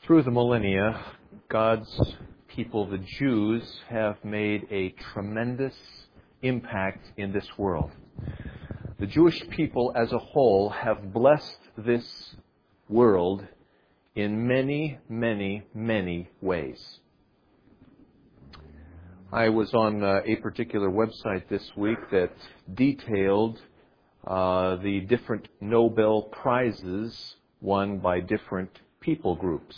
Through the millennia, God's people, the Jews, have made a tremendous impact in this world. The Jewish people as a whole have blessed this world in many, many, many ways. I was on a particular website this week that detailed the different Nobel Prizes won by different people groups.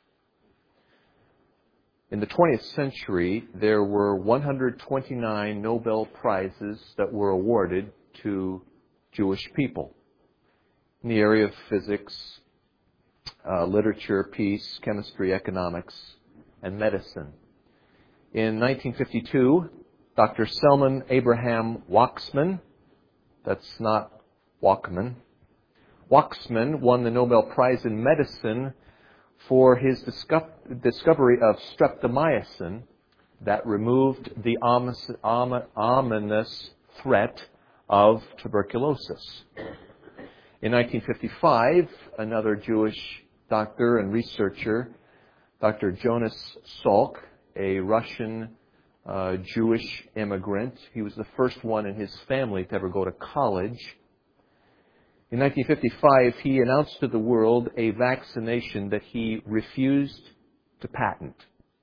In the 20th century, there were 129 Nobel Prizes that were awarded to Jewish people in the area of physics, literature, peace, chemistry, economics, and medicine. In 1952, Dr. Selman Abraham Waksman, that's not Walkman, Waksman won the Nobel Prize in Medicine for his discovery of streptomycin that removed the ominous threat of tuberculosis. In 1955, another Jewish doctor and researcher, Dr. Jonas Salk, a Russian Jewish immigrant, he was the first one in his family to ever go to college. In 1955, he announced to the world a vaccination that he refused to patent.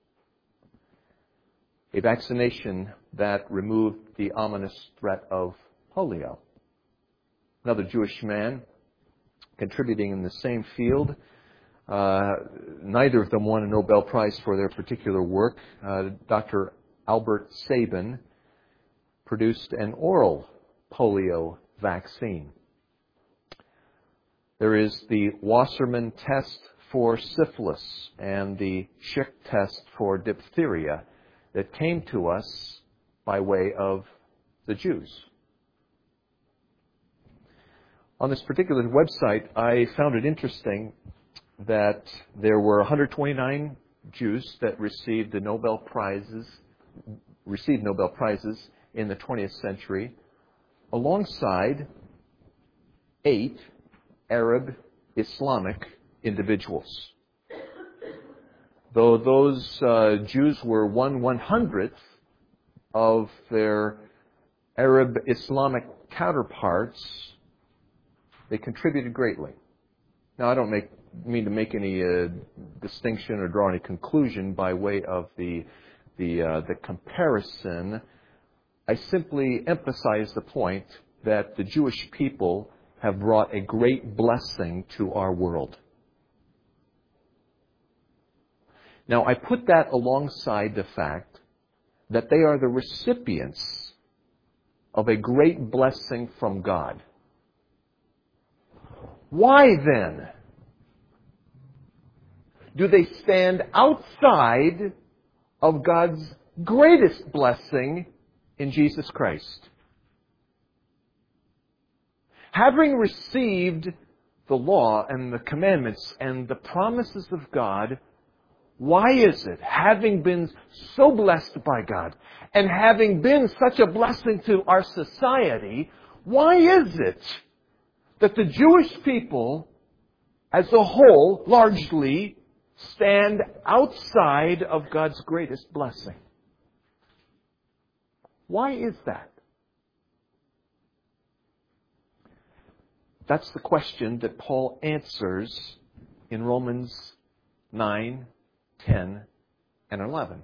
A vaccination that removed the ominous threat of polio. Another Jewish man contributing in the same field. Neither of them won a Nobel Prize for their particular work. Dr. Albert Sabin produced an oral polio vaccine. There is the Wassermann test for syphilis and the Schick test for diphtheria that came to us by way of the Jews. On this particular website, I found it interesting that there were 129 Jews that received Nobel Prizes in the 20th century, alongside 8 Arab Islamic individuals. Though those Jews were 1/100th of their Arab Islamic counterparts, they contributed greatly. Now, I don't mean to make any distinction or draw any conclusion by way of the comparison. I simply emphasize the point that the Jewish people have brought a great blessing to our world. Now, I put that alongside the fact that they are the recipients of a great blessing from God. Why then do they stand outside of God's greatest blessing in Jesus Christ? Having received the law and the commandments and the promises of God, why is it, having been so blessed by God and having been such a blessing to our society, why is it that the Jewish people as a whole largely stand outside of God's greatest blessing? Why is that? That's the question that Paul answers in Romans 9, 10, and 11.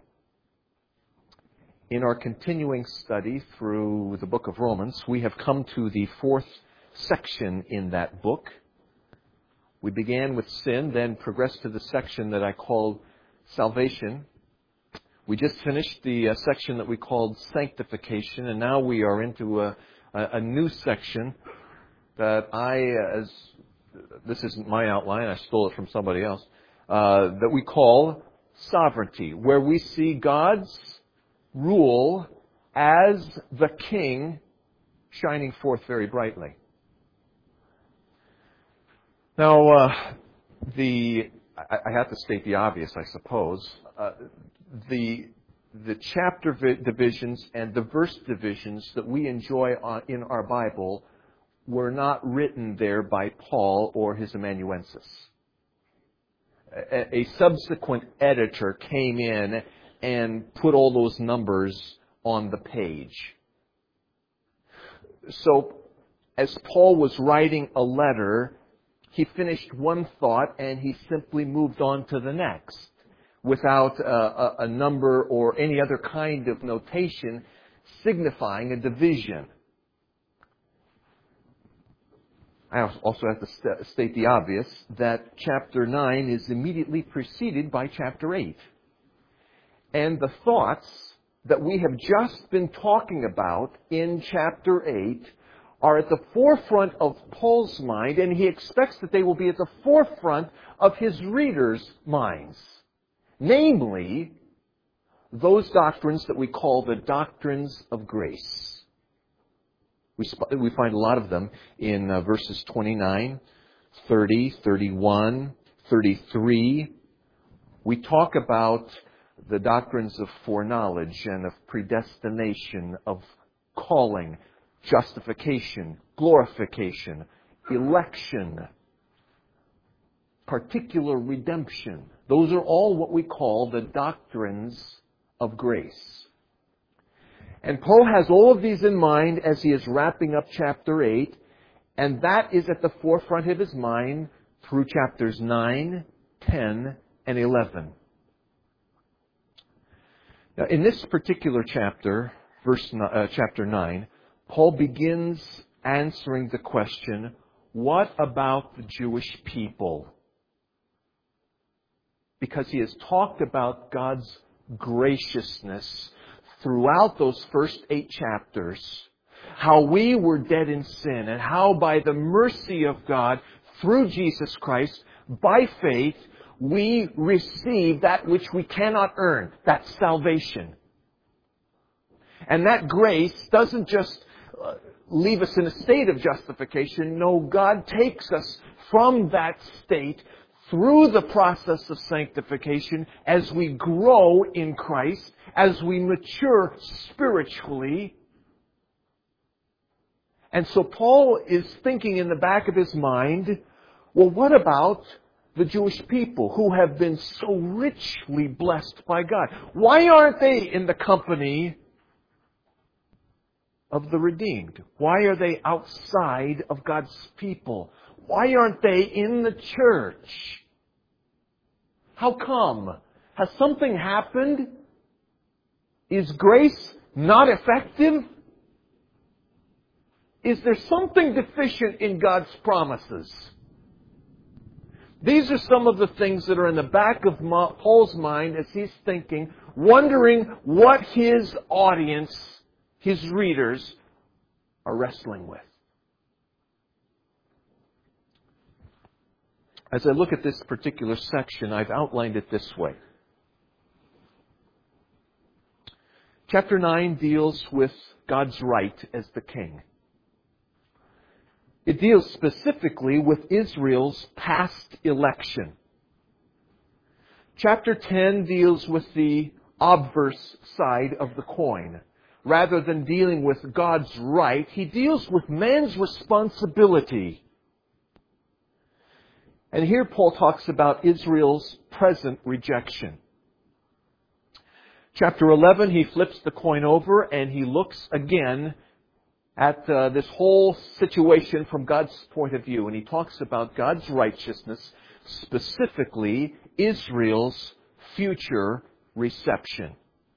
In our continuing study through the book of Romans, we have come to the 4th section in that book. We began with sin, then progressed to the section that I called salvation. We just finished the section that we called sanctification, and now we are into a new section that this isn't my outline, I stole it from somebody else, that we call sovereignty, where we see God's rule as the King shining forth very brightly. Now, I have to state the obvious, I suppose. The chapter divisions and the verse divisions that we enjoy in our Bible were not written there by Paul or his amanuensis. a subsequent editor came in and put all those numbers on the page. So, as Paul was writing a letter, he finished one thought and he simply moved on to the next without a number or any other kind of notation signifying a division. I also have to state the obvious that chapter 9 is immediately preceded by chapter 8. And the thoughts that we have just been talking about in chapter 8 are at the forefront of Paul's mind, and he expects that they will be at the forefront of his readers' minds. Namely, those doctrines that we call the doctrines of grace. We find a lot of them in verses 29, 30, 31, 33. We talk about the doctrines of foreknowledge and of predestination, of calling, justification, glorification, election, particular redemption. Those are all what we call the doctrines of grace. And Paul has all of these in mind as he is wrapping up chapter 8, and that is at the forefront of his mind through chapters 9, 10, and 11. Now, in this particular chapter, chapter 9, Paul begins answering the question, what about the Jewish people? Because he has talked about God's graciousness throughout those first 8 chapters, how we were dead in sin, and how by the mercy of God, through Jesus Christ, by faith, we receive that which we cannot earn. That's salvation. And that grace doesn't just leave us in a state of justification. No, God takes us from that state through the process of sanctification as we grow in Christ, as we mature spiritually. And so Paul is thinking in the back of his mind, well, what about the Jewish people who have been so richly blessed by God? Why aren't they in the company of the redeemed? Why are they outside of God's people? Why aren't they in the church? How come? Has something happened? Is grace not effective? Is there something deficient in God's promises? These are some of the things that are in the back of Paul's mind as he's thinking, wondering what his audience, his readers, are wrestling with. As I look at this particular section, I've outlined it this way. Chapter 9 deals with God's right as the king. It deals specifically with Israel's past election. Chapter 10 deals with the obverse side of the coin. Rather than dealing with God's right, he deals with man's responsibility. And here Paul talks about Israel's present rejection. Chapter 11, he flips the coin over and he looks again at this whole situation from God's point of view. And he talks about God's righteousness, specifically Israel's future reception.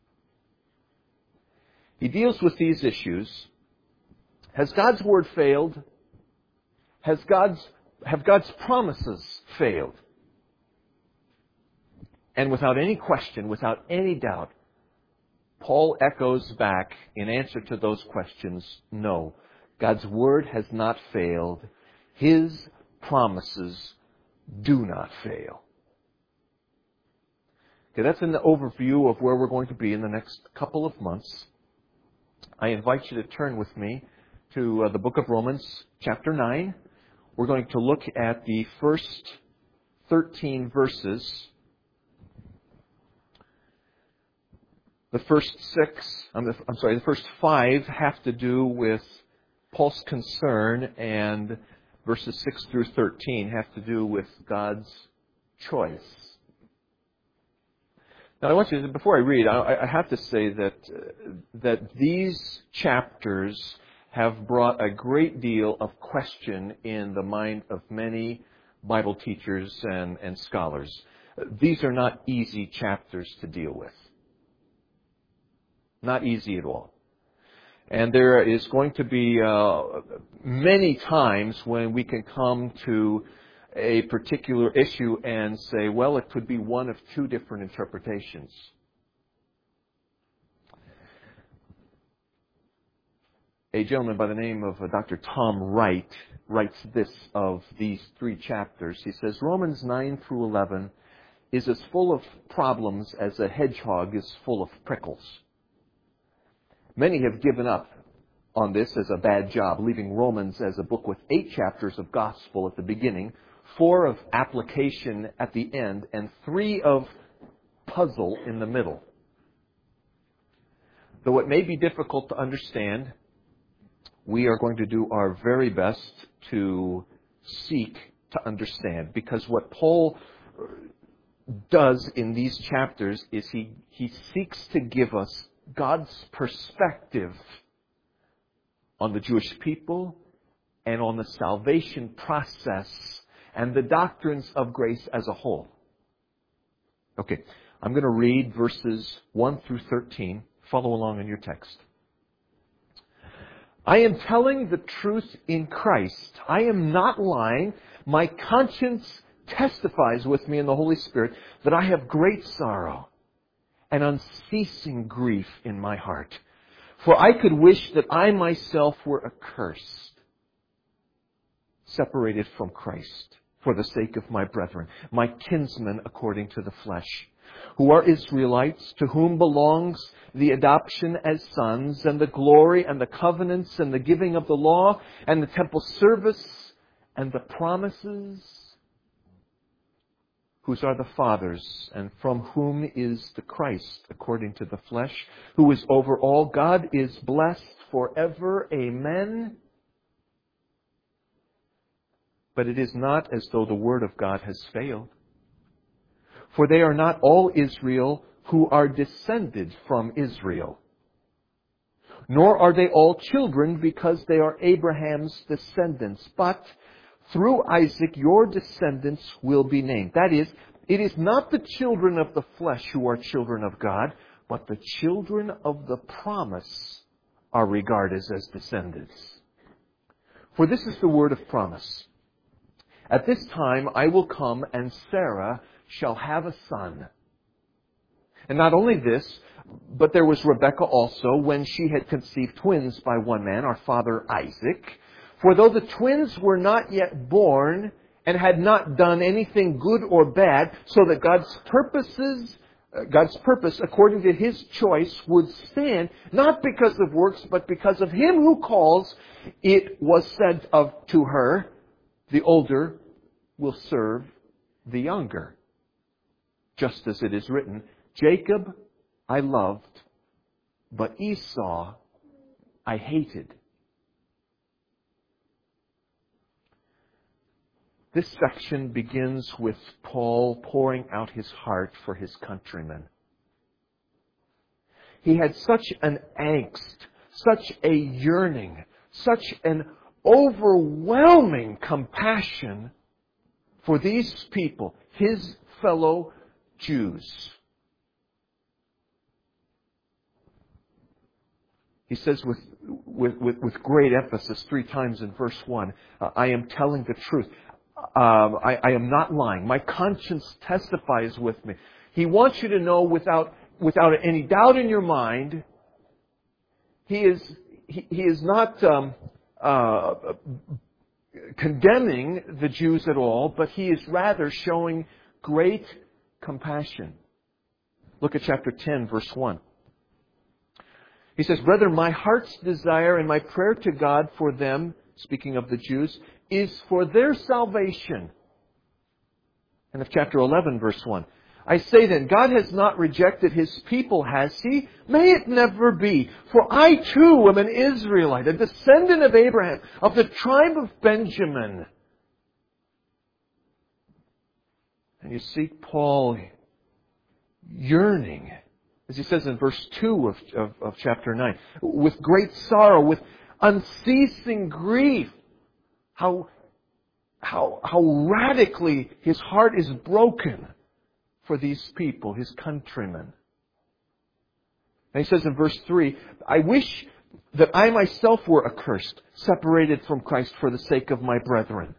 He deals with these issues. Has God's word failed? Have God's promises failed? And without any question, without any doubt, Paul echoes back in answer to those questions, no, God's word has not failed. His promises do not fail. Okay, that's an overview of where we're going to be in the next couple of months. I invite you to turn with me to the book of Romans, chapter 9. We're going to look at the first 13 verses. The first the first 5 have to do with Paul's concern, and verses 6 through 13 have to do with God's choice. Now, I want you to, before I read, I have to say that these chapters have brought a great deal of question in the mind of many Bible teachers and scholars. These are not easy chapters to deal with. Not easy at all. And there is going to be many times when we can come to a particular issue and say, well, it could be one of two different interpretations. A gentleman by the name of Dr. Tom Wright writes this of these three chapters. He says, Romans 9 through 11 is as full of problems as a hedgehog is full of prickles. Many have given up on this as a bad job, leaving Romans as a book with 8 chapters of gospel at the beginning, 4 of application at the end, and 3 of puzzle in the middle. Though it may be difficult to understand, we are going to do our very best to seek to understand, because what Paul does in these chapters is he seeks to give us God's perspective on the Jewish people and on the salvation process and the doctrines of grace as a whole. Okay, I'm going to read verses 1 through 13. Follow along in your text. I am telling the truth in Christ. I am not lying. My conscience testifies with me in the Holy Spirit that I have great sorrow and unceasing grief in my heart. For I could wish that I myself were accursed, separated from Christ, for the sake of my brethren, my kinsmen according to the flesh, who are Israelites, to whom belongs the adoption as sons, and the glory, and the covenants, and the giving of the law, and the temple service, and the promises, whose are the fathers, and from whom is the Christ, according to the flesh, who is over all. God is blessed forever. Amen. But it is not as though the word of God has failed. For they are not all Israel who are descended from Israel. Nor are they all children, because they are Abraham's descendants. But through Isaac your descendants will be named. That is, it is not the children of the flesh who are children of God, but the children of the promise are regarded as descendants. For this is the word of promise. At this time I will come, and Sarah shall have a son. And not only this, but there was Rebekah also, when she had conceived twins by one man, our father Isaac. For though the twins were not yet born and had not done anything good or bad, so that God's purpose according to His choice would stand, not because of works, but because of Him who calls, it was said to her, the older will serve the younger. Just as it is written, Jacob I loved, but Esau I hated. This section begins with Paul pouring out his heart for his countrymen. He had such an angst, such a yearning, such an overwhelming compassion for these people, his fellow Jews. He says with great emphasis 3 times in verse 1, I am telling the truth. I am not lying. My conscience testifies with me. He wants you to know without any doubt in your mind, he is not condemning the Jews at all, but he is rather showing great compassion. Look at chapter 10, verse 1. He says, Brethren, my heart's desire and my prayer to God for them, speaking of the Jews, is for their salvation. And of chapter 11, verse 1. I say then, God has not rejected His people, has He? May it never be. For I too am an Israelite, a descendant of Abraham, of the tribe of Benjamin. And you see Paul yearning, as he says in verse 2 of chapter 9, with great sorrow, with unceasing grief, how radically his heart is broken for these people, his countrymen. And he says in verse 3, I wish that I myself were accursed, separated from Christ for the sake of my brethren.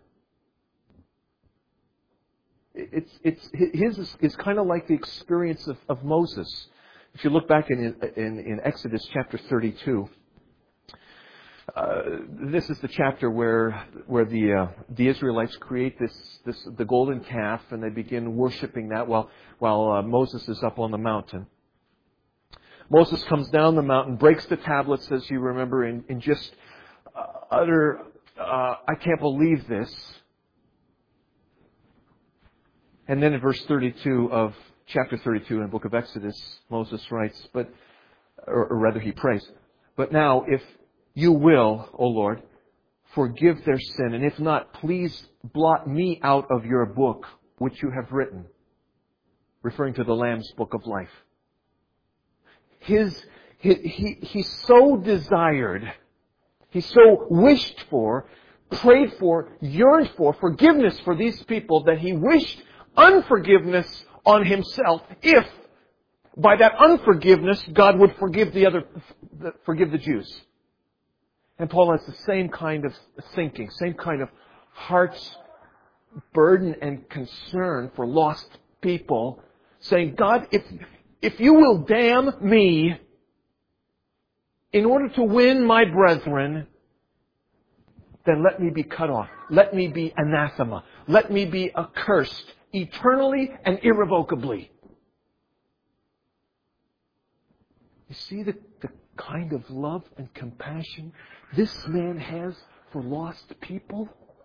His is kind of like the experience of Moses. If you look back in Exodus chapter 32, this is the chapter where the Israelites create the golden calf, and they begin worshiping that while Moses is up on the mountain. Moses comes down the mountain, breaks the tablets, as you remember, in just utter, I can't believe this. And then in verse 32 of chapter 32 in the book of Exodus, Moses writes, or rather he prays, but now if you will, O Lord, forgive their sin, and if not, please blot me out of your book which you have written, referring to the Lamb's book of life. He so desired, he so wished for, prayed for, yearned for forgiveness for these people that he wished unforgiveness on himself if by that unforgiveness God would forgive the Jews. And Paul has the same kind of thinking, same kind of heart's burden and concern for lost people, saying, God, if you will damn me in order to win my brethren, then let me be cut off. Let me be anathema. Let me be accursed eternally and irrevocably. You see the kind of love and compassion this man has for lost people?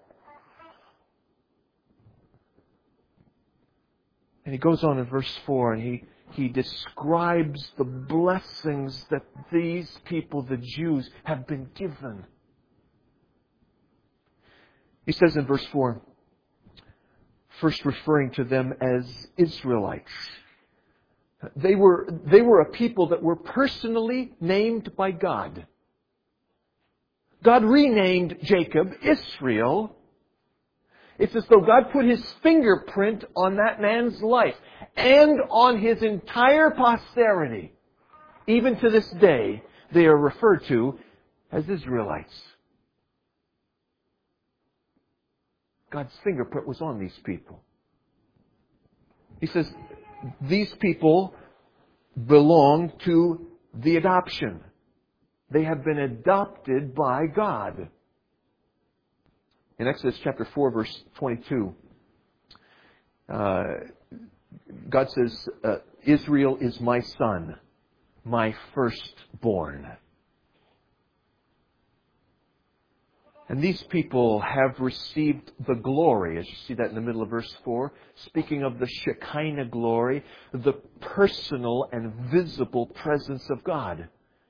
And he goes on in verse 4 and he describes the blessings that these people, the Jews, have been given. He says in verse 4, first referring to them as Israelites, they were a people that were personally named by God. God renamed Jacob Israel. It's as though God put His fingerprint on that man's life and on his entire posterity. Even to this day, they are referred to as Israelites. God's fingerprint was on these people. He says, these people belong to the adoption. They have been adopted by God. In Exodus chapter 4, verse 22, God says, Israel is my son, my firstborn. And these people have received the glory, as you see that in the middle of verse 4, speaking of the Shekinah glory, the personal and visible presence of God.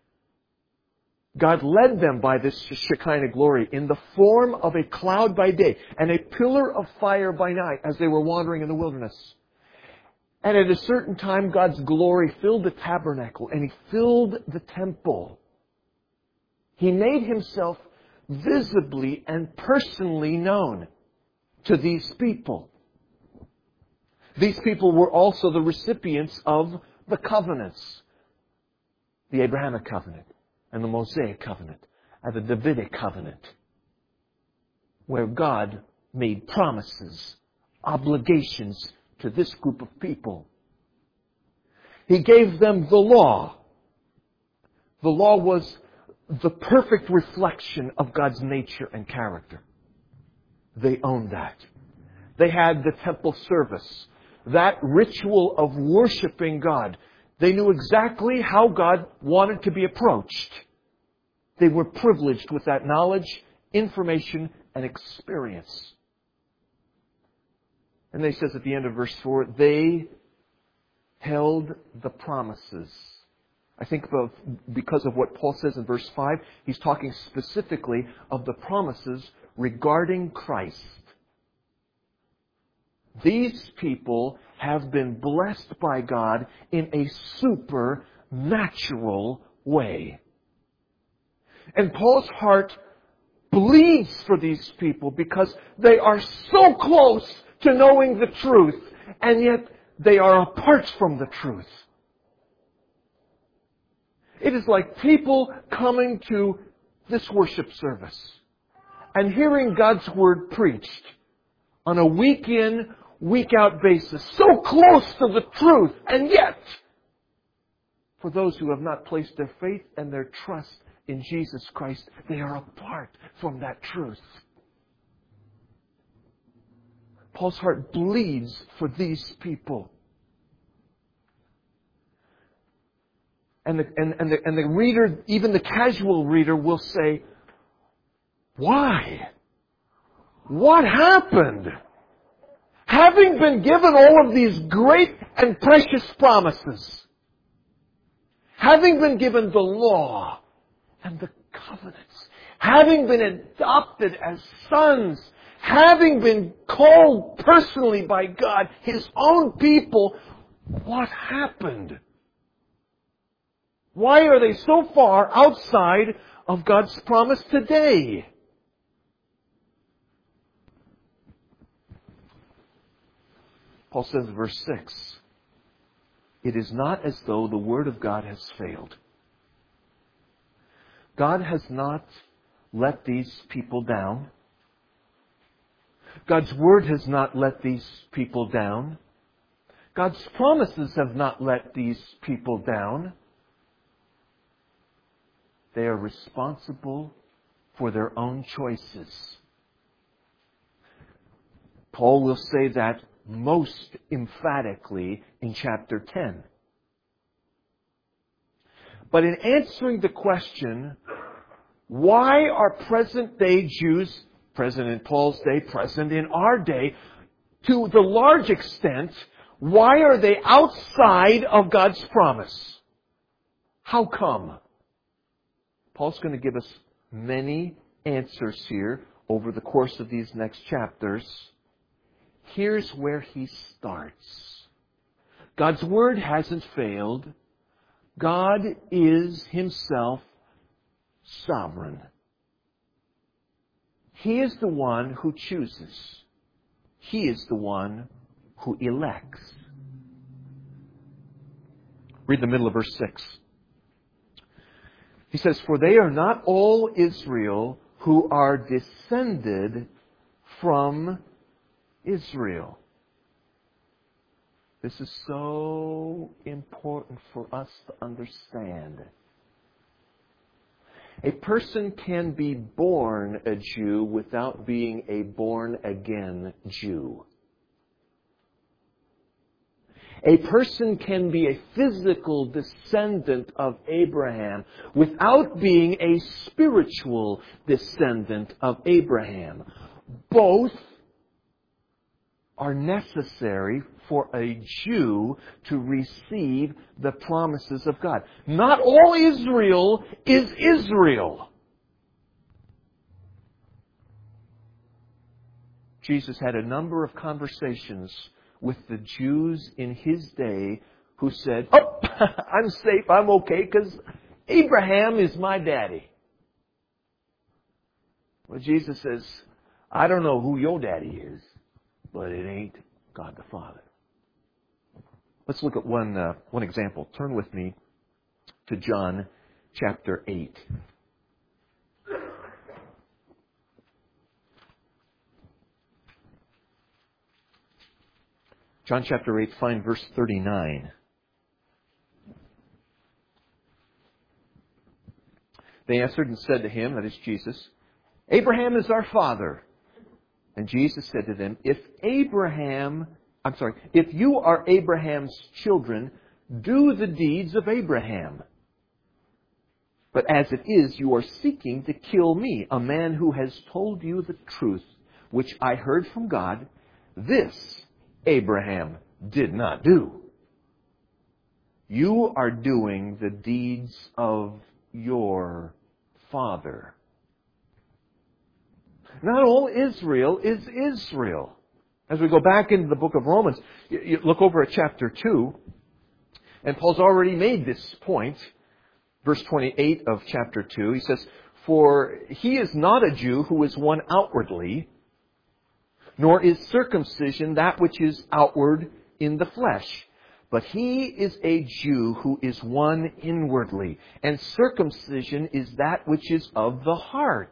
God led them by this Shekinah glory in the form of a cloud by day and a pillar of fire by night as they were wandering in the wilderness. And at a certain time, God's glory filled the tabernacle and He filled the temple. He made Himself visibly and personally known to these people. These people were also the recipients of the covenants, the Abrahamic covenant and the Mosaic covenant and the Davidic covenant, where God made promises, obligations to this group of people. He gave them the law. The law was the perfect reflection of God's nature and character. They owned that. They had the temple service, that ritual of worshiping God. They knew exactly how God wanted to be approached. They were privileged with that knowledge, information, and experience. And they says at the end of verse 4, they held the promises. I think because of what Paul says in verse 5, he's talking specifically of the promises regarding Christ. These people have been blessed by God in a supernatural way. And Paul's heart bleeds for these people because they are so close to knowing the truth, and yet they are apart from the truth. It is like people coming to this worship service and hearing God's Word preached on a week-in, week-out basis, so close to the truth, and yet, for those who have not placed their faith and their trust in Jesus Christ, they are apart from that truth. Paul's heart bleeds for these people. And the reader, even the casual reader, will say, why? What happened? Having been given all of these great and precious promises, having been given the law and the covenants, having been adopted as sons, having been called personally by God, His own people, what happened? Why are they so far outside of God's promise today? Paul says in verse 6, it is not as though the Word of God has failed. God has not let these people down. God's Word has not let these people down. God's promises have not let these people down. They are responsible for their own choices. Paul will say that most emphatically in chapter 10. But in answering the question, why are present-day Jews, present in Paul's day, present in our day, to the large extent, why are they outside of God's promise? How come? Paul's going to give us many answers here over the course of these next chapters. Here's where he starts. God's Word hasn't failed. God is Himself sovereign. He is the one who chooses. He is the one who elects. Read the middle of verse 6. He says, for they are not all Israel who are descended from Israel. This is so important for us to understand. A person can be born a Jew without being a born-again Jew. A person can be a physical descendant of Abraham without being a spiritual descendant of Abraham. Both are necessary for a Jew to receive the promises of God. Not all Israel is Israel. Jesus had a number of conversations with the Jews in His day who said, oh, I'm safe, I'm okay, because Abraham is my daddy. Well, Jesus says, I don't know who your daddy is, but it ain't God the Father. Let's look at one example. Turn with me to John chapter 8. John chapter 8, find verse 39. They answered and said to him, that is Jesus, Abraham is our father. And Jesus said to them, if you are Abraham's children, do the deeds of Abraham. But as it is, you are seeking to kill me, a man who has told you the truth, which I heard from God. This Abraham did not do. You are doing the deeds of your father. Not all Israel is Israel. As we go back into the book of Romans, you look over at chapter 2, and Paul's already made this point. Verse 28 of chapter 2, he says, "For he is not a Jew who is one outwardly, nor is circumcision that which is outward in the flesh. But he is a Jew who is one inwardly, and circumcision is that which is of the heart."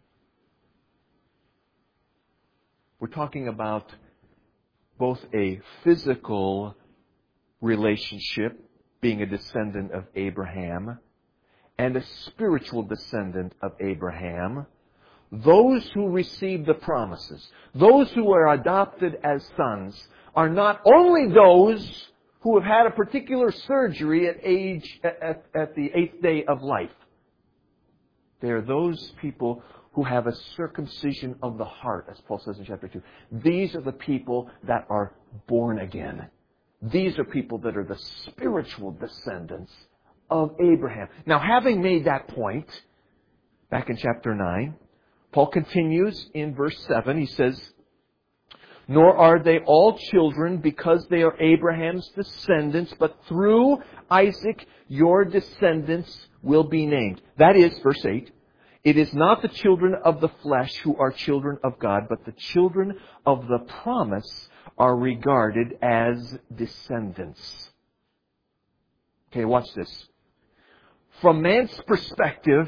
We're talking about both a physical relationship, being a descendant of Abraham, and a spiritual descendant of Abraham. Those who receive the promises, those who are adopted as sons, are not only those who have had a particular surgery at the 8th day of life. They are those people who have a circumcision of the heart, as Paul says in chapter 2. These are the people that are born again. These are people that are the spiritual descendants of Abraham. Now, having made that point, back in chapter 9, Paul continues in verse 7. He says, "Nor are they all children because they are Abraham's descendants, but through Isaac your descendants will be named." That is, verse 8, "It is not the children of the flesh who are children of God, but the children of the promise are regarded as descendants." Okay, watch this. From man's perspective,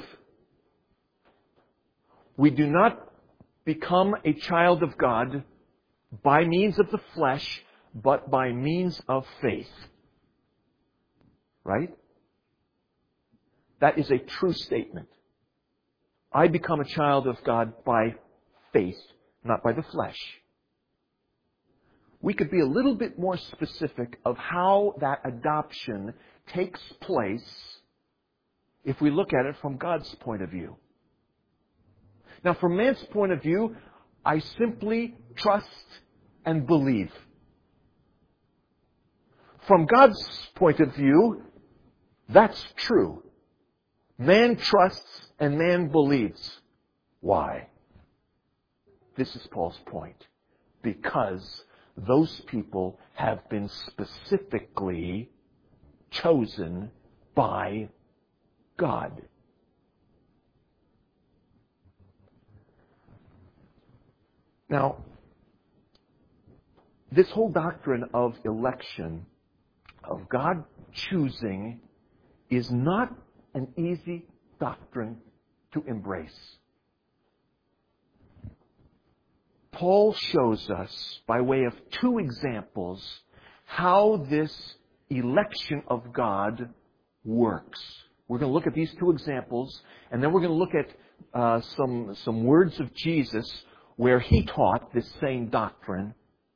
we do not become a child of God by means of the flesh, but by means of faith. Right? That is a true statement. I become a child of God by faith, not by the flesh. We could be a little bit more specific of how that adoption takes place if we look at it from God's point of view. Now, from man's point of view, I simply trust and believe. From God's point of view, that's true. Man trusts and man believes. Why? This is Paul's point. Because those people have been specifically chosen by God. Now, this whole doctrine of election, of God choosing, is not an easy doctrine to embrace. Paul shows us, by way of two examples, how this election of God works. We're going to look at these two examples, and then we're going to look at some words of Jesus where he taught this same doctrine.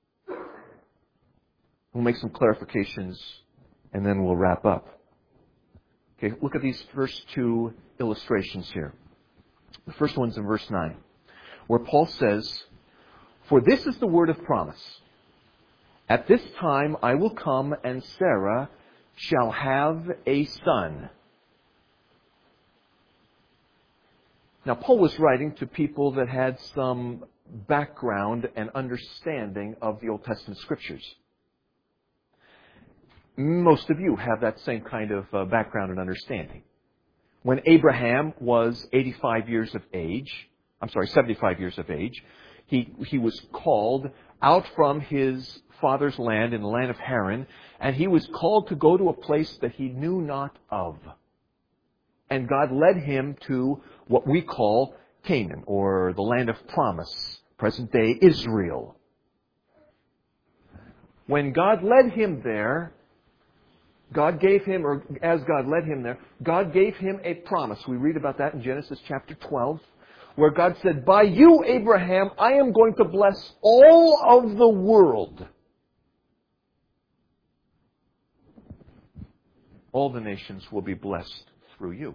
We'll make some clarifications, and then we'll wrap up. Okay, look at these first two illustrations here. The first one's in verse 9, where Paul says, "For this is the word of promise. At this time I will come, and Sarah shall have a son." Now, Paul was writing to people that had some background and understanding of the Old Testament Scriptures. Most of you have that same kind of background and understanding. When Abraham was 75 years of age, he was called out from his father's land in the land of Haran, and he was called to go to a place that he knew not of. And God led him to what we call Canaan, or the land of promise, present-day Israel. When God led him there, God gave him a promise. We read about that in Genesis chapter 12, where God said, "By you, Abraham, I am going to bless all of the world. All the nations will be blessed through you."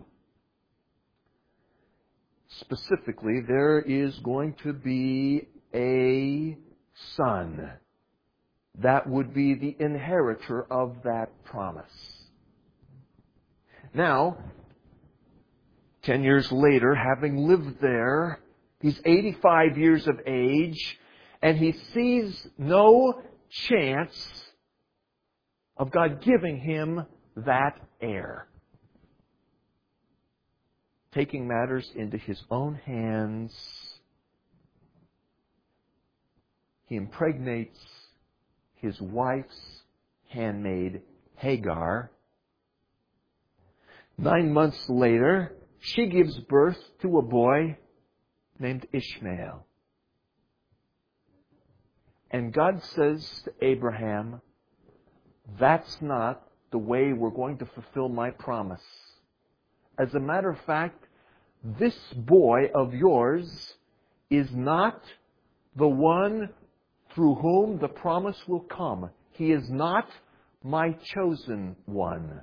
Specifically, there is going to be a son that would be the inheritor of that promise. Now, 10 years later, having lived there, he's 85 years of age, And he sees no chance of God giving him that heir. Taking matters into his own hands, he impregnates his wife's handmaid, Hagar. 9 months later, she gives birth to a boy named Ishmael. And God says to Abraham, that's not the way we're going to fulfill my promise. As a matter of fact, this boy of yours is not the one through whom the promise will come. He is not my chosen one.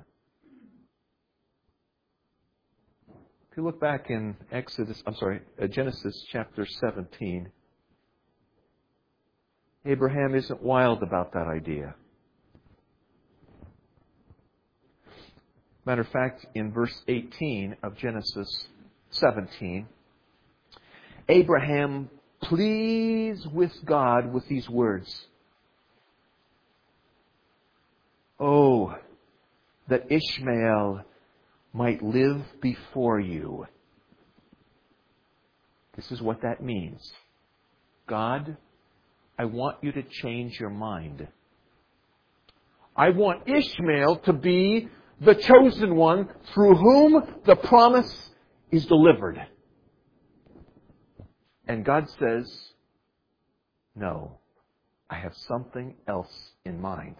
If you look back in Genesis chapter 17, Abraham isn't wild about that idea. Matter of fact, in verse 18 of Genesis 17, Abraham pleads with God with these words. Oh, that Ishmael might live before you. This is what that means. God, I want you to change your mind. I want Ishmael to be the chosen one through whom the promise is delivered. And God says, no, I have something else in mind.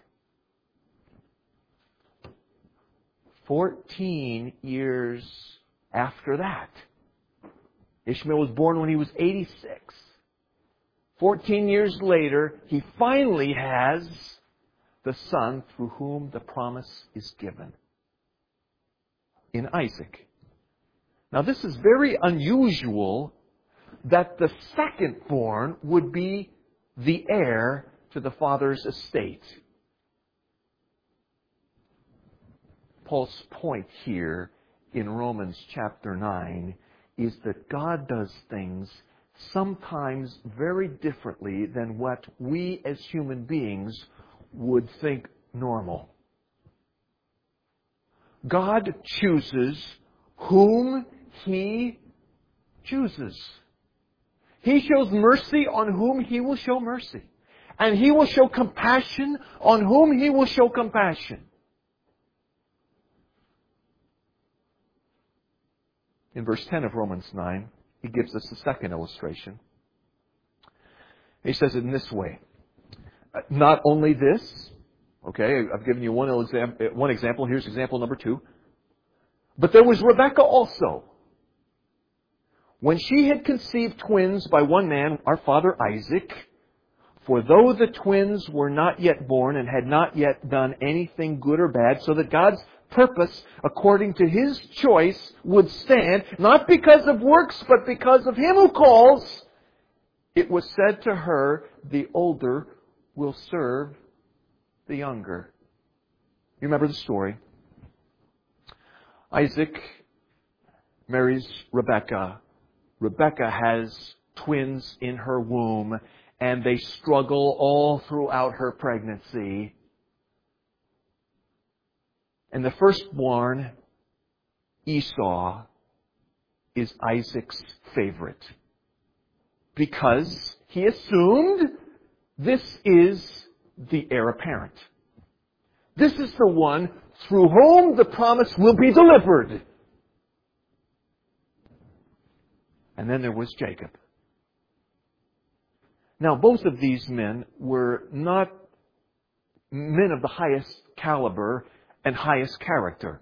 14 years after that, Ishmael was born when he was 86. 14 years later, he finally has the son through whom the promise is given, in Isaac. Now, this is very unusual that the second-born would be the heir to the father's estate. Paul's point here in Romans chapter 9 is that God does things sometimes very differently than what we as human beings would think normal. God chooses whom He chooses. He shows mercy on whom He will show mercy. And He will show compassion on whom He will show compassion. In verse 10 of Romans 9, he gives us a second illustration. He says it in this way. Not only this, okay, I've given you one example. Here's example number 2. But there was Rebekah also. When she had conceived twins by one man, our father Isaac, for though the twins were not yet born and had not yet done anything good or bad, so that God's purpose, according to His choice, would stand, not because of works, but because of Him who calls, it was said to her, the older will serve the younger. You remember the story. Isaac marries Rebekah. Rebekah has twins in her womb, and they struggle all throughout her pregnancy. And the firstborn, Esau, is Isaac's favorite, because he assumed this is the heir apparent. This is the one through whom the promise will be delivered. And then there was Jacob. Now, both of these men were not men of the highest caliber and highest character.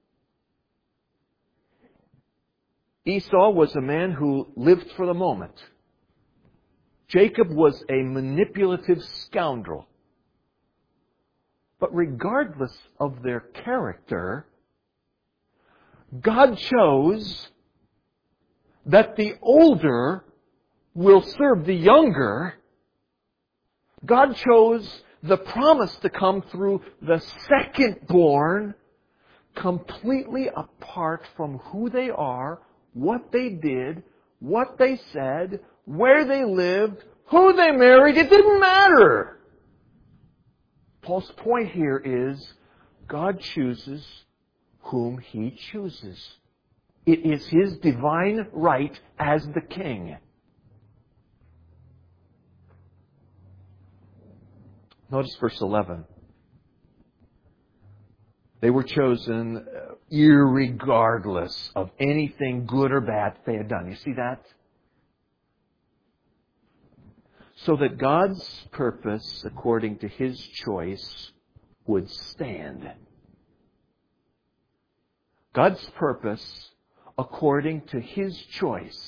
Esau was a man who lived for the moment. Jacob was a manipulative scoundrel. But regardless of their character, God chose that the older will serve the younger. God chose the promise to come through the second-born, completely apart from who they are, what they did, what they said, where they lived, who they married, it didn't matter. Paul's point here is God chooses whom He chooses. It is His divine right as the king. Notice verse 11. They were chosen irregardless of anything good or bad they had done. You see that? So that God's purpose, according to His choice, would stand. God's purpose, according to His choice.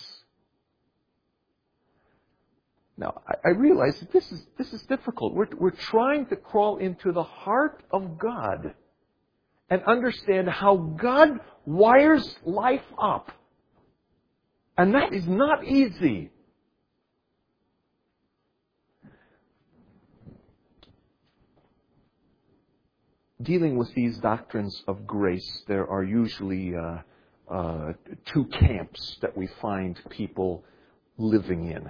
Now, I realize that this is difficult. We're trying to crawl into the heart of God and understand how God wires life up. And that is not easy. Dealing with these doctrines of grace, there are usually two camps that we find people living in.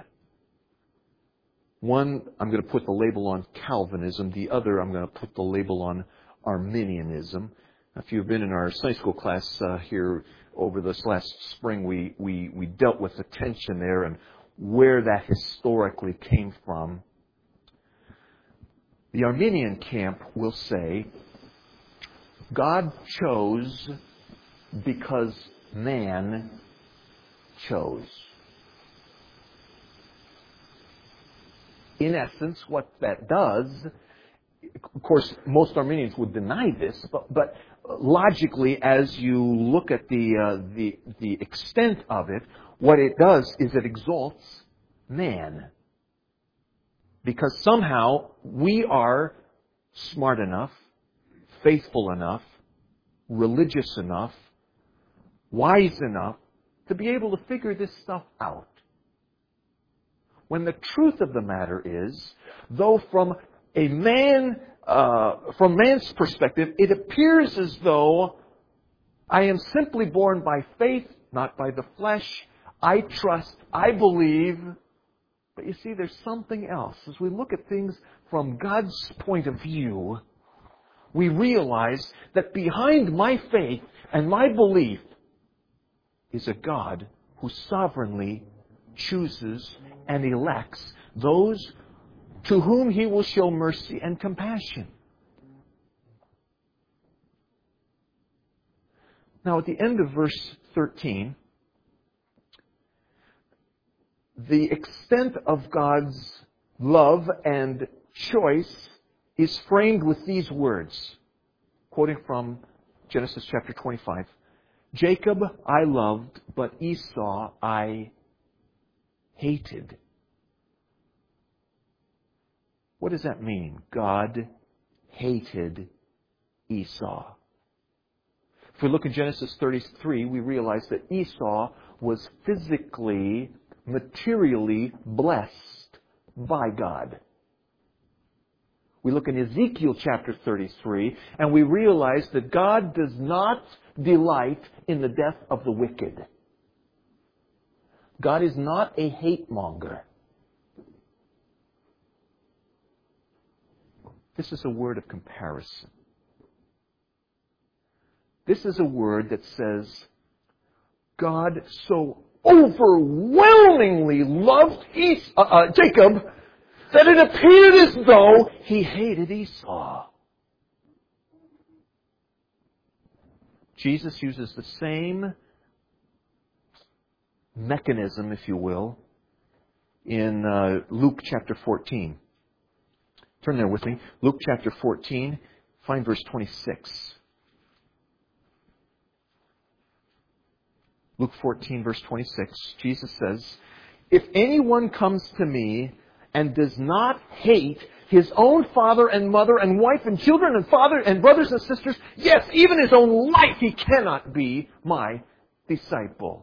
One, I'm going to put the label on Calvinism. The other, I'm going to put the label on Arminianism. If you've been in our Sunday school class here over this last spring, we dealt with the tension there and where that historically came from. The Arminian camp will say, God chose because man chose. In essence, what that does, of course, most Arminians would deny this, but logically, as you look at the extent of it, what it does is it exalts man. Because somehow we are smart enough, faithful enough, religious enough, wise enough to be able to figure this stuff out. When the truth of the matter is, though from man's perspective, it appears as though I am simply born by faith, not by the flesh. I trust, I believe. But you see, there's something else. As we look at things from God's point of view, we realize that behind my faith and my belief is a God who sovereignly chooses and elects those to whom He will show mercy and compassion. Now, at the end of verse 13, the extent of God's love and choice is framed with these words, quoting from Genesis chapter 25. Jacob I loved, but Esau I hated. What does that mean? God hated Esau. If we look at Genesis 33, we realize that Esau was physically, materially blessed by God. We look in Ezekiel chapter 33, and we realize that God does not delight in the death of the wicked. God is not a hate monger. This is a word of comparison. This is a word that says, God so overwhelmingly loved Jacob that it appeared as though He hated Esau. Jesus uses the same mechanism, if you will, in Luke chapter 14. Turn there with me. Luke chapter 14, find verse 26. Luke 14, verse 26, Jesus says, if anyone comes to me and does not hate his own father and mother and wife and children and father and brothers and sisters, yes, even his own life, he cannot be my disciple.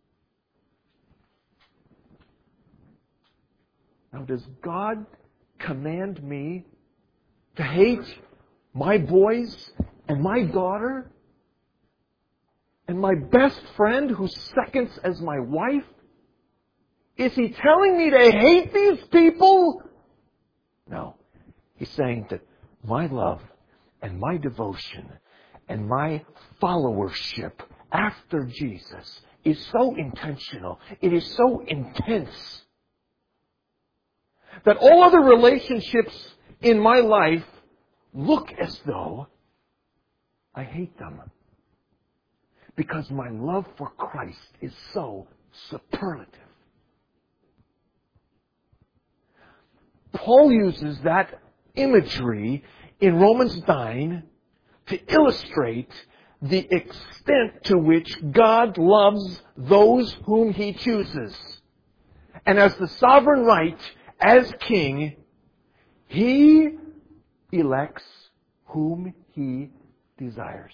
Now, does God command me to hate my boys and my daughter and my best friend who seconds as my wife? Is he telling me to hate these people? No. He's saying that my love and my devotion and my followership after Jesus is so intentional. It is so intense that all other relationships in my life look as though I hate them. Because my love for Christ is so superlative. Paul uses that imagery in Romans 9 to illustrate the extent to which God loves those whom He chooses. And as the sovereign right, as King, He elects whom He desires.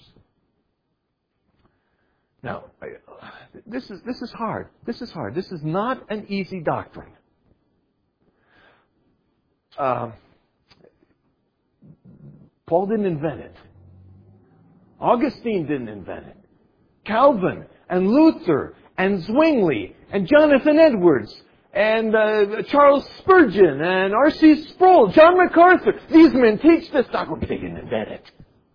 Now, this is hard. This is hard. This is not an easy doctrine. Paul didn't invent it. Augustine didn't invent it. Calvin and Luther and Zwingli and Jonathan Edwards and Charles Spurgeon and R.C. Sproul, John MacArthur. These men teach this doctrine, but they didn't invent it.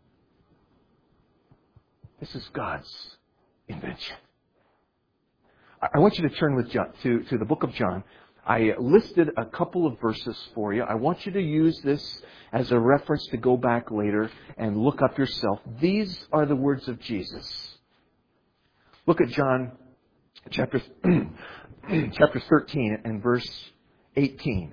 This is God's invention. I want you to turn with John, to the book of John. I listed a couple of verses for you. I want you to use this as a reference to go back later and look up yourself. These are the words of Jesus. Look at John chapter 13 and verse 18.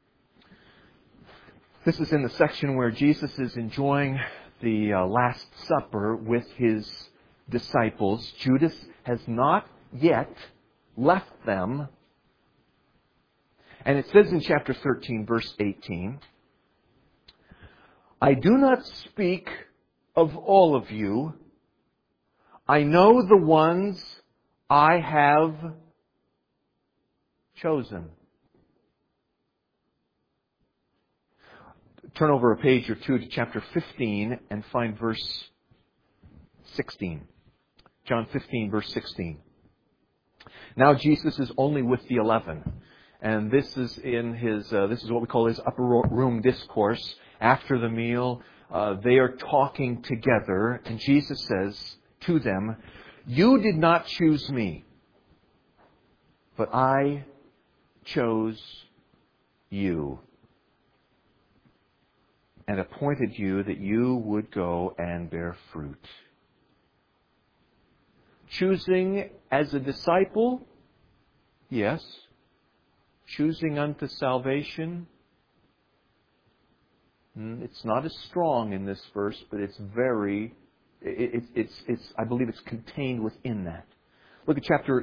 This is in the section where Jesus is enjoying the Last Supper with His disciples. Judas has not yet left them. And it says in chapter 13, verse 18, I do not speak of all of you. I know the ones I have chosen. Turn over a page or two to chapter 15 and find verse 16. John 15, verse 16. Now Jesus is only with the 11. And this is in his, this is what we call his upper room discourse. After the meal, they are talking together. And Jesus says to them, you did not choose me, but I chose you and appointed you that you would go and bear fruit. Choosing as a disciple? Yes. Choosing unto salvation? It's not as strong in this verse, but it's very, I believe it's contained within that. Look at chapter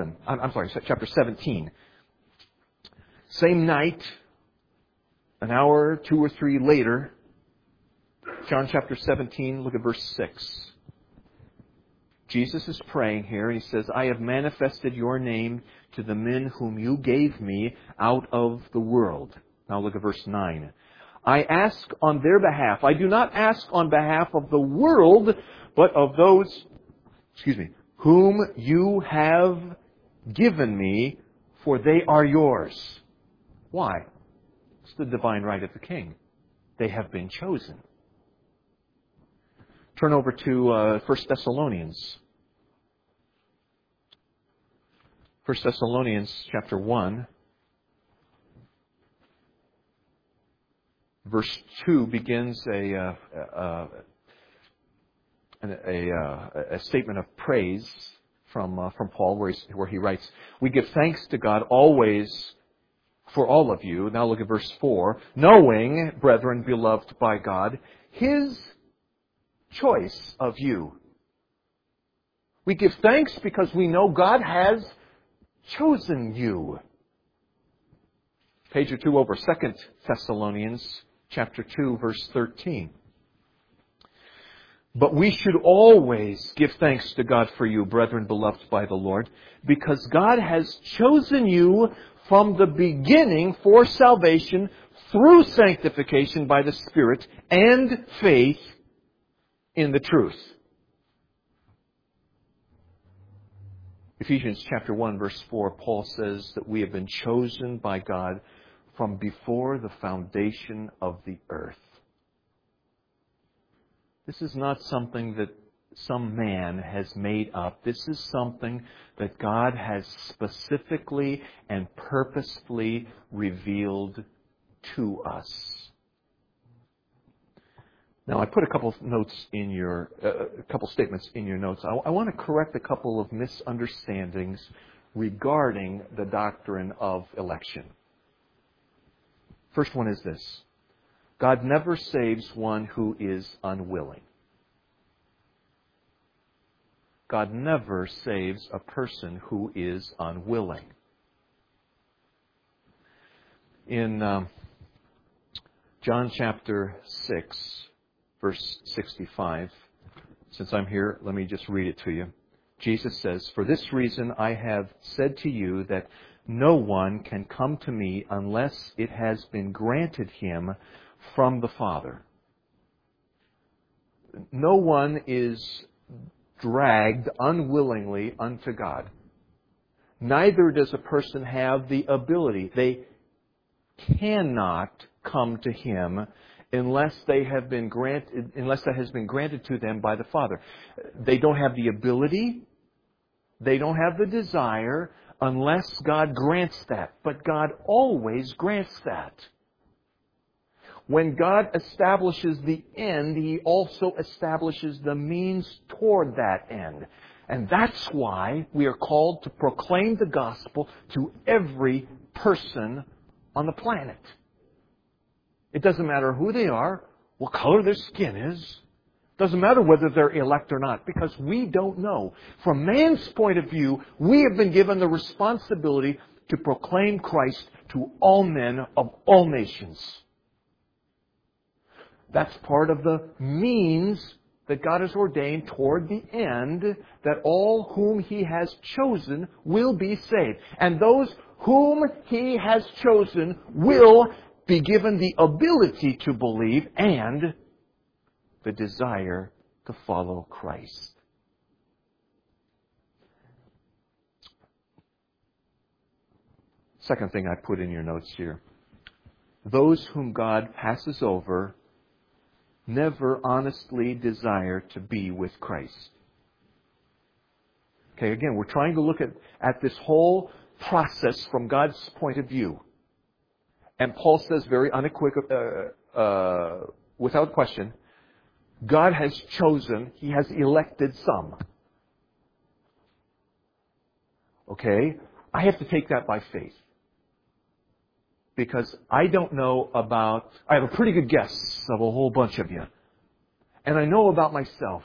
17. Same night, an hour, 2 or 3 later, John chapter 17, look at verse 6. Jesus is praying here. He says, I have manifested your name to the men whom you gave me out of the world. Now look at verse 9. I ask on their behalf. I do not ask on behalf of the world, but of those, whom you have given me, for they are yours. Why? It's the divine right of the King. They have been chosen. Turn over to 1 Thessalonians. 1 Thessalonians chapter 1. Verse 2 begins a statement of praise from Paul where he writes, we give thanks to God always for all of you. Now look at verse 4. Knowing, brethren, beloved by God, His choice of you. We give thanks because we know God has chosen you. Page or two over, 2 Thessalonians chapter 2, verse 13. But we should always give thanks to God for you, brethren beloved by the Lord, because God has chosen you from the beginning for salvation through sanctification by the Spirit and faith in the truth. Ephesians chapter 1, verse 4, Paul says that we have been chosen by God from before the foundation of the earth. This is not something that some man has made up. This is something that God has specifically and purposefully revealed to us. Now, I put a couple statements in your notes. I want to correct a couple of misunderstandings regarding the doctrine of election. First one is this: God never saves one who is unwilling. God never saves a person who is unwilling. In John chapter 6, verse 65, since I'm here, let me just read it to you. Jesus says, "For this reason I have said to you that no one can come to me unless it has been granted him from the Father." No one is dragged unwillingly unto God. Neither does a person have the ability. They cannot come to Him unless that has been granted to them by the Father. They don't have the ability. They don't have the desire unless God grants that. But God always grants that. When God establishes the end, He also establishes the means toward that end. And that's why we are called to proclaim the gospel to every person on the planet. It doesn't matter who they are, what color their skin is. It doesn't matter whether they're elect or not, because we don't know. From man's point of view, we have been given the responsibility to proclaim Christ to all men of all nations. That's part of the means that God has ordained toward the end, that all whom He has chosen will be saved. And those whom He has chosen will be given the ability to believe and the desire to follow Christ. Second thing I put in your notes here: those whom God passes over never honestly desire to be with Christ. Okay, again, we're trying to look at this whole process from God's point of view. And Paul says very unequivocally, without question, God has chosen, He has elected some. Okay? I have to take that by faith. Because I don't know I have a pretty good guess of a whole bunch of you. And I know about myself.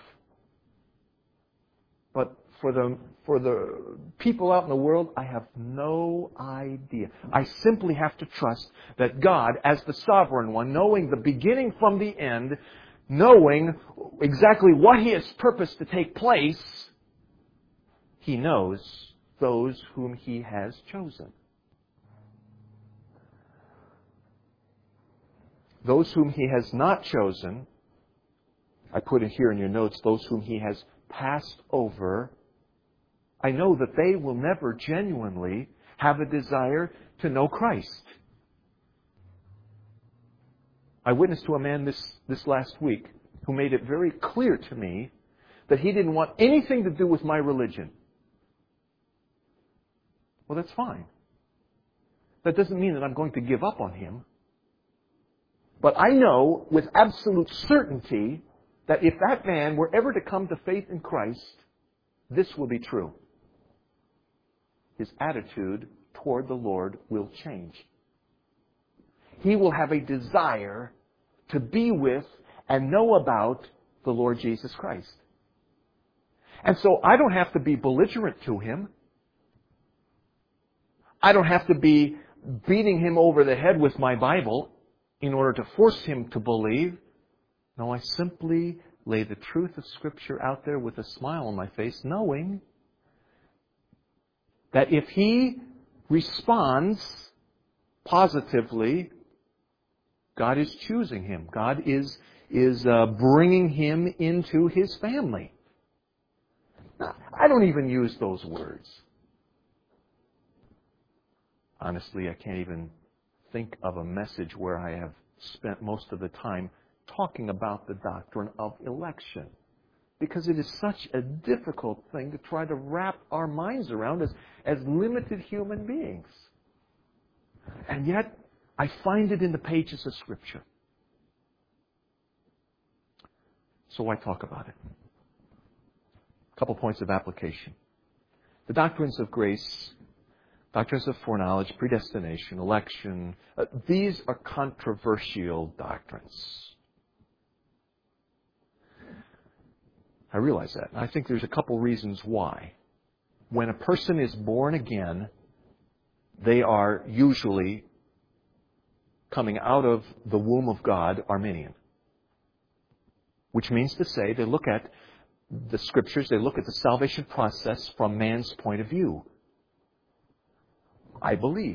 But for the people out in the world, I have no idea. I simply have to trust that God, as the sovereign one, knowing the beginning from the end, knowing exactly what He has purposed to take place, He knows those whom He has chosen. Those whom He has not chosen, I put it here in your notes, those whom He has passed over, I know that they will never genuinely have a desire to know Christ. I witnessed to a man this last week who made it very clear to me that he didn't want anything to do with my religion. Well, that's fine. That doesn't mean that I'm going to give up on him. But I know with absolute certainty that if that man were ever to come to faith in Christ, this will be true. His attitude toward the Lord will change. He will have a desire to be with and know about the Lord Jesus Christ. And so I don't have to be belligerent to him. I don't have to be beating him over the head with my Bible in order to force him to believe. No, I simply lay the truth of Scripture out there with a smile on my face, knowing that if he responds positively, God is choosing him. God is bringing him into His family. I don't even use those words. Honestly, I can't even think of a message where I have spent most of the time talking about the doctrine of election. Because it is such a difficult thing to try to wrap our minds around as limited human beings. And yet, I find it in the pages of Scripture. So why talk about it? A couple points of application. The doctrines of grace, doctrines of foreknowledge, predestination, election, these are controversial doctrines. I realize that. I think there's a couple reasons why. When a person is born again, they are usually coming out of the womb of God Arminian. Which means to say they look at the Scriptures, they look at the salvation process from man's point of view. I believe.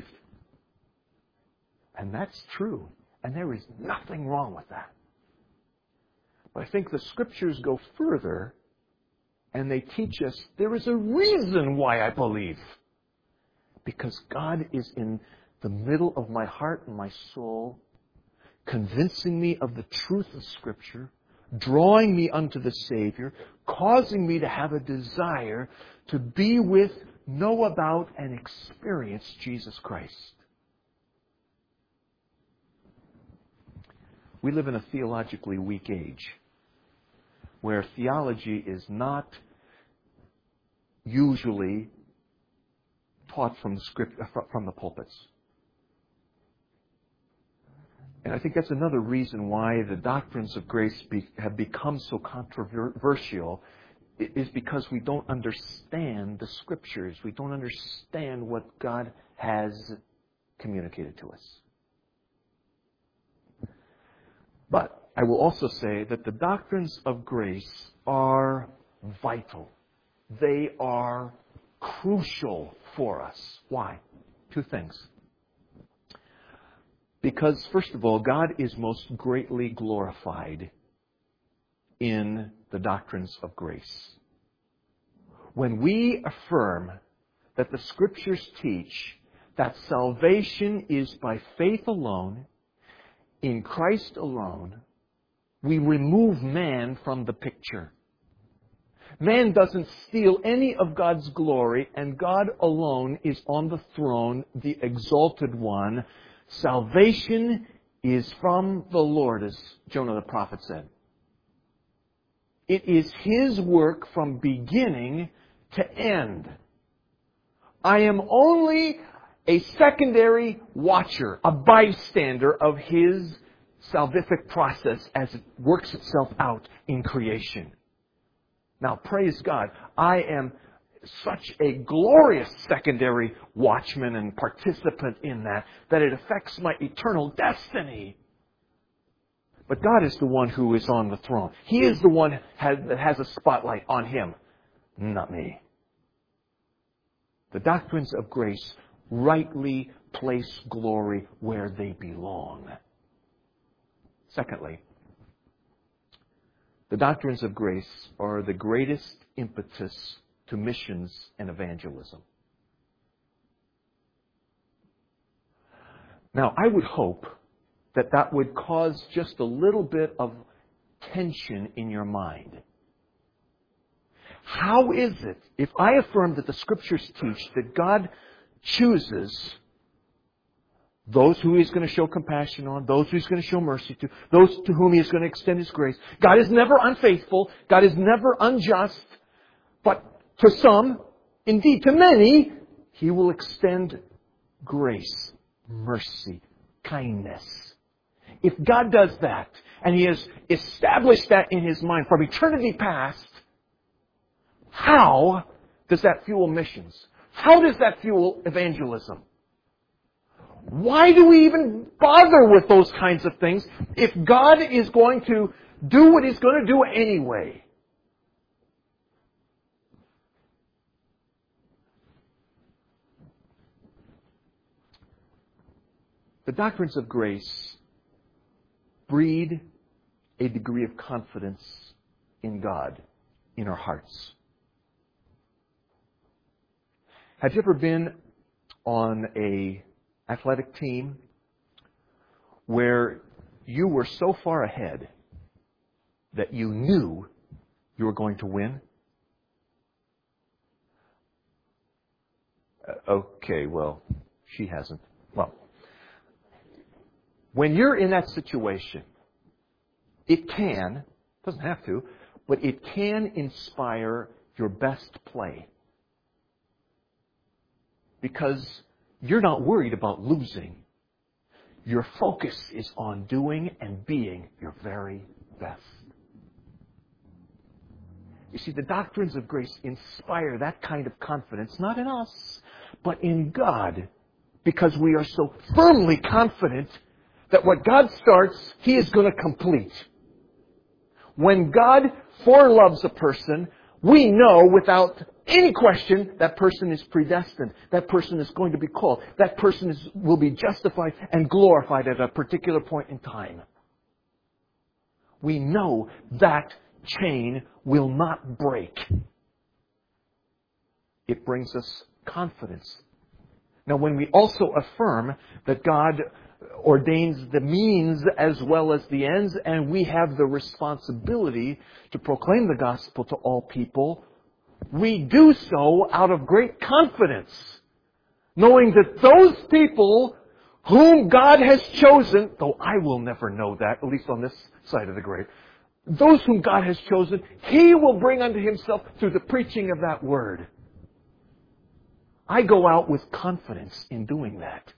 And that's true. And there is nothing wrong with that. But I think the Scriptures go further and they teach us there is a reason why I believe. Because God is in the middle of my heart and my soul, convincing me of the truth of Scripture, drawing me unto the Savior, causing me to have a desire to be with, know about, and experience Jesus Christ. We live in a theologically weak age where theology is not usually taught from the pulpits. And I think that's another reason why the doctrines of grace have become so controversial, is because we don't understand the Scriptures. We don't understand what God has communicated to us. But I will also say that the doctrines of grace are vital. They are crucial for us. Why? Two things. Because, first of all, God is most greatly glorified in the doctrines of grace. When we affirm that the Scriptures teach that salvation is by faith alone, in Christ alone, we remove man from the picture. Man doesn't steal any of God's glory, and God alone is on the throne, the exalted one. Salvation is from the Lord, as Jonah the prophet said. It is His work from beginning to end. I am only a secondary watcher, a bystander of His salvific process as it works itself out in creation. Now, praise God, I am such a glorious secondary watchman and participant in that it affects my eternal destiny. But God is the one who is on the throne. He is the one that has a spotlight on Him, not me. The doctrines of grace rightly place glory where they belong. Secondly, the doctrines of grace are the greatest impetus to missions and evangelism. Now, I would hope that would cause just a little bit of tension in your mind. How is it, if I affirm that the Scriptures teach that God chooses those who He's going to show compassion on, those who He's going to show mercy to, those to whom He is going to extend His grace. God is never unfaithful. God is never unjust. But to some, indeed to many, He will extend grace, mercy, kindness. If God does that, and He has established that in His mind from eternity past, how does that fuel missions? How does that fuel evangelism? Why do we even bother with those kinds of things if God is going to do what He's going to do anyway? The doctrines of grace breed a degree of confidence in God in our hearts. Have you ever been on a athletic team where you were so far ahead that you knew you were going to win? Okay, well, she hasn't. Well, when you're in that situation, it can, doesn't have to, but it can inspire your best play. Because you're not worried about losing. Your focus is on doing and being your very best. You see, the doctrines of grace inspire that kind of confidence, not in us, but in God, because we are so firmly confident that what God starts, He is going to complete. When God foreloves a person, we know without any question that person is predestined. That person is going to be called. That person will be justified and glorified at a particular point in time. We know that chain will not break. It brings us confidence. Now, when we also affirm that God ordains the means as well as the ends, and we have the responsibility to proclaim the gospel to all people, we do so out of great confidence, knowing that those people whom God has chosen, though I will never know that, at least on this side of the grave, those whom God has chosen, He will bring unto Himself through the preaching of that word. I go out with confidence in doing that.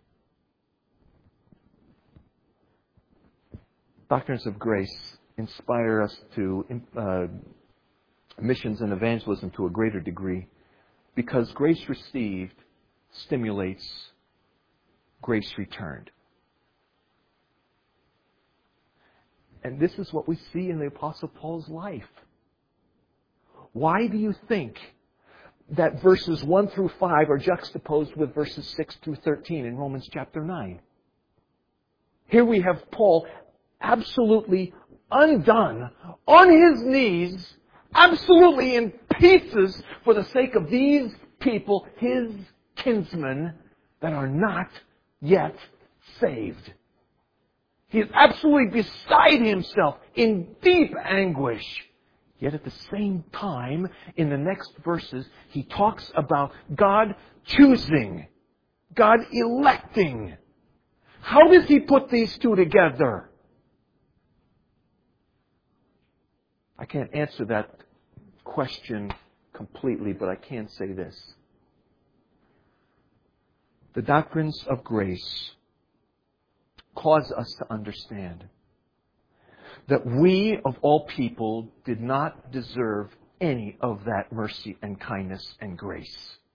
Doctrines of grace inspire us to missions and evangelism to a greater degree because grace received stimulates grace returned. And this is what we see in the Apostle Paul's life. Why do you think that verses 1 through 5 are juxtaposed with verses 6 through 13 in Romans chapter 9? Here we have Paul absolutely undone, on his knees, absolutely in pieces for the sake of these people, his kinsmen, that are not yet saved. He is absolutely beside himself in deep anguish. Yet at the same time, in the next verses, he talks about God choosing, God electing. How does he put these two together? I can't answer that question completely, but I can say this. The doctrines of grace cause us to understand that we, of all people, did not deserve any of that mercy and kindness and grace.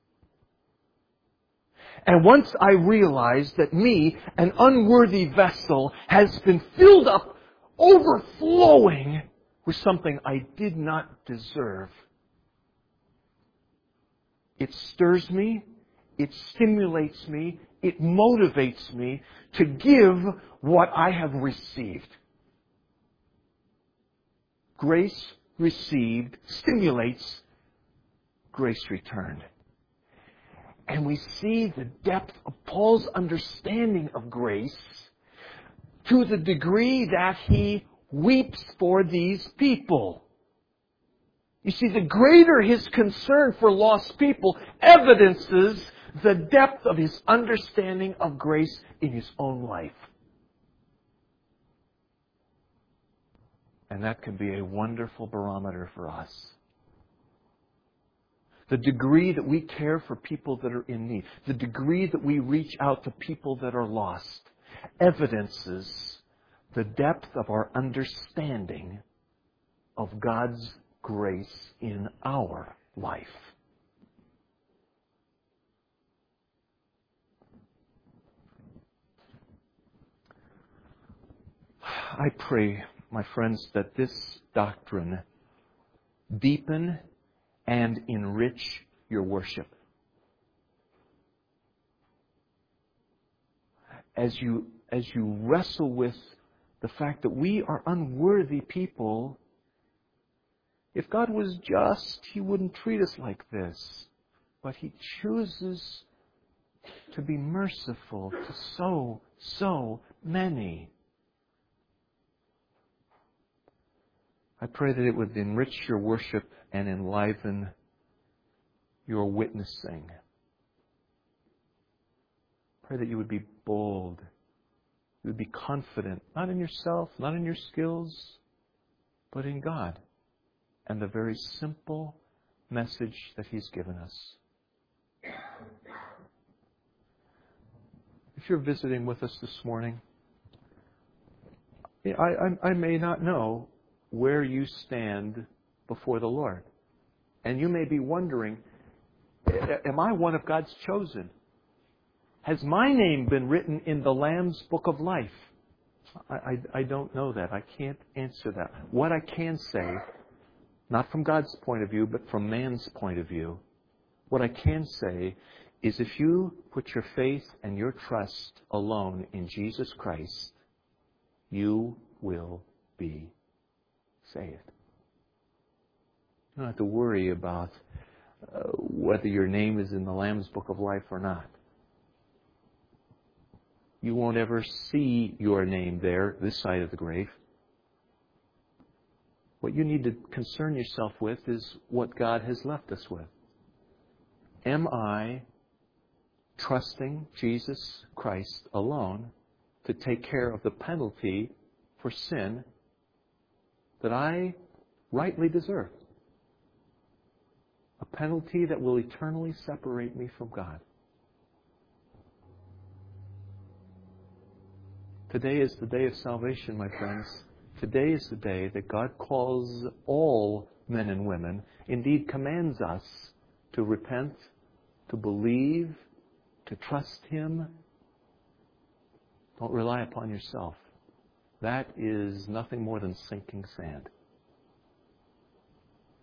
And once I realized that me, an unworthy vessel, has been filled up, overflowing with something I did not deserve, it stirs me, it stimulates me, it motivates me to give what I have received. Grace received stimulates grace returned. And we see the depth of Paul's understanding of grace to the degree that he weeps for these people. You see, the greater his concern for lost people evidences the depth of his understanding of grace in his own life. And that can be a wonderful barometer for us. The degree that we care for people that are in need, the degree that we reach out to people that are lost, evidences the depth of our understanding of God's grace in our life. I pray, my friends, that this doctrine deepen and enrich your worship. As you wrestle with the fact that we are unworthy people, if God was just, He wouldn't treat us like this. But He chooses to be merciful to so many. I pray that it would enrich your worship and enliven your witnessing. Pray that you would be bold. You would be confident, not in yourself, not in your skills, but in God and the very simple message that He's given us. If you're visiting with us this morning, I may not know where you stand before the Lord. And you may be wondering, am I one of God's chosen? Has my name been written in the Lamb's Book of Life? I don't know that. I can't answer that. What I can say, not from God's point of view, but from man's point of view, what I can say is if you put your faith and your trust alone in Jesus Christ, you will be saved. You don't have to worry about whether your name is in the Lamb's Book of Life or not. You won't ever see your name there, this side of the grave. What you need to concern yourself with is what God has left us with. Am I trusting Jesus Christ alone to take care of the penalty for sin that I rightly deserve? A penalty that will eternally separate me from God. Today is the day of salvation, my friends. Today is the day that God calls all men and women, indeed commands us to repent, to believe, to trust Him. Don't rely upon yourself. That is nothing more than sinking sand.